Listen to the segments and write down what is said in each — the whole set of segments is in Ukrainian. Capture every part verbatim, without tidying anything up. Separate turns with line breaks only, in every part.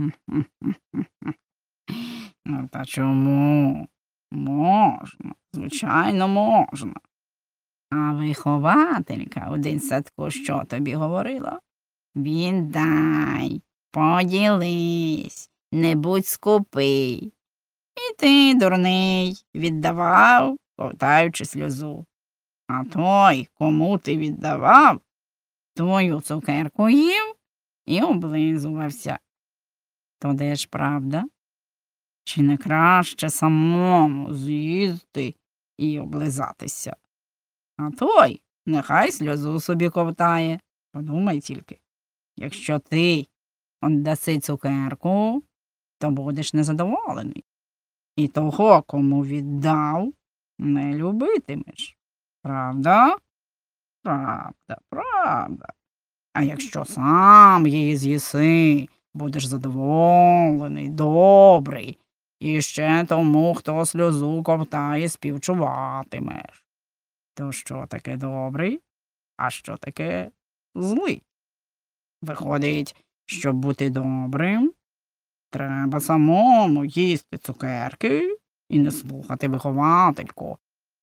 Ну, та чому? Можна, звичайно, можна. А вихователька у дитсадку що тобі говорила? Віддай, поділись, не будь скупий. І ти, дурний, віддавав, ковтаючи сльозу. А той, кому ти віддавав, твою цукерку їв і облизувався. То де ж правда? Чи не краще самому з'їсти і облизатися? А той нехай сльозу собі ковтає. Подумай тільки, якщо ти віддаси цукерку, то будеш незадоволений. І того, кому віддав, не любитимеш. Правда? Правда, правда. А якщо сам її з'їси, будеш задоволений, добрий, і ще тому, хто сльозу ковтає, співчуватимеш. То що таке добрий, а що таке злий? Виходить, щоб бути добрим, треба самому їсти цукерки і не слухати виховательку.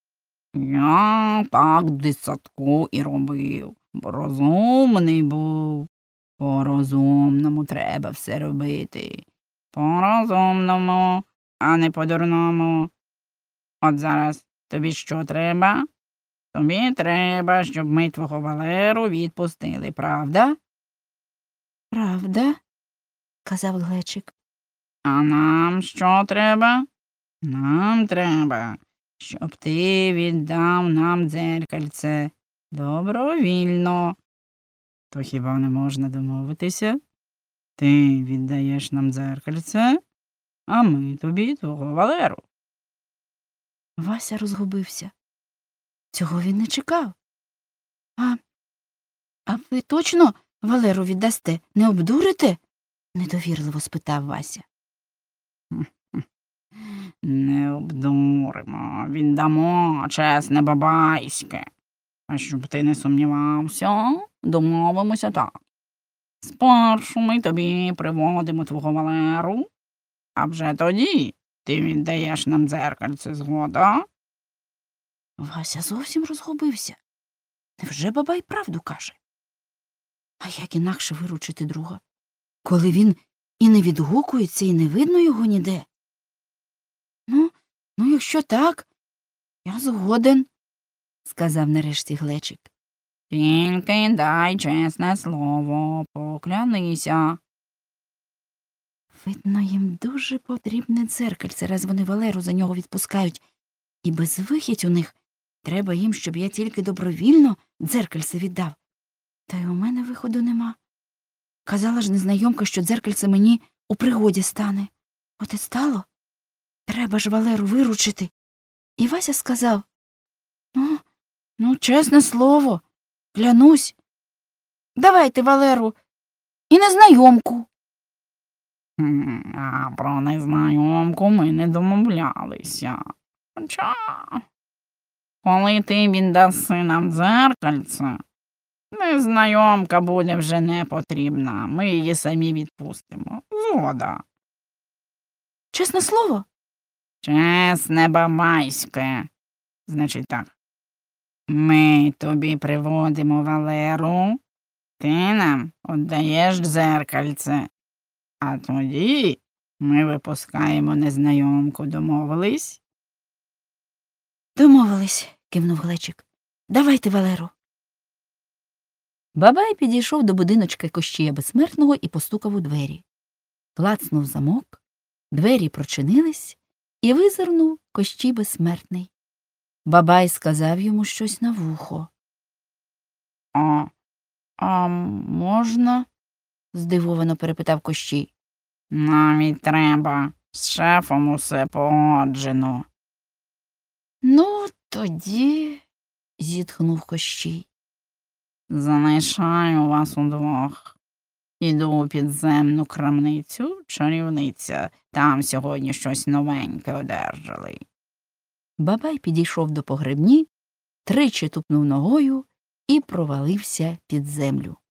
Я так в дитсадку і робив, бо розумний був. По-розумному треба все робити. По-розумному, а не по-дурному. От зараз тобі що треба? Тобі треба, щоб ми твого Валеру відпустили, правда?
Правда? Казав Глечик.
А нам що треба? Нам треба, щоб ти віддав нам дзеркальце добровільно. То хіба не можна домовитися? Ти віддаєш нам дзеркальце, а ми тобі твого Валеру.
Вася розгубився. Цього він не чекав. А, а ви точно Валеру віддасте? Не обдурите? Недовірливо спитав Вася.
Не обдуримо, віддамо, чесне бабайське. А щоб ти не сумнівався, домовимося так. Спершу ми тобі приводимо твого Валеру, а вже тоді ти віддаєш нам дзеркальце, згода?
Вася зовсім розгубився. Невже бабай правду каже? А як інакше виручити друга, коли він і не відгукується, і не видно його ніде? Ну, ну, якщо так, я згоден, сказав нарешті Глечик.
Тільки дай чесне слово, поклянися.
Видно, їм дуже потрібне дзеркальце, раз вони Валеру за нього відпускають. І безвихідь у них. Треба їм, щоб я тільки добровільно дзеркальце віддав. Та й у мене виходу нема. Казала ж незнайомка, що дзеркальце мені у пригоді стане. От і стало. Треба ж Валеру виручити. І Вася сказав: Ну, ну, чесне слово, клянусь. Давайте Валеру і незнайомку.
А про незнайомку ми не домовлялися. Хоча, коли ти віддаси нам дзеркальце, незнайомка буде вже не потрібна. Ми її самі відпустимо. Згода.
Чесне слово?
Чесне бабайське. Значить так. Ми тобі приводимо Валеру, ти нам віддаєш дзеркальце, а тоді ми випускаємо незнайомку. Домовились?
Домовились, кивнув Глечик. Давайте Валеру. Бабай підійшов до будиночка Кощія Безсмертного і постукав у двері. Клацнув замок, двері прочинились, і визирнув Кощій Безсмертний. Бабай сказав йому щось на вухо.
А, а можна?
Здивовано перепитав Кощій.
Навіть треба. З шефом усе погоджено.
Ну, тоді, зітхнув Кощій.
Залишаю вас удвох. Іду у підземну крамницю, чарівниця. Там сьогодні щось новеньке одержали.
Бабай підійшов до погребні, тричі тупнув ногою і провалився під землю.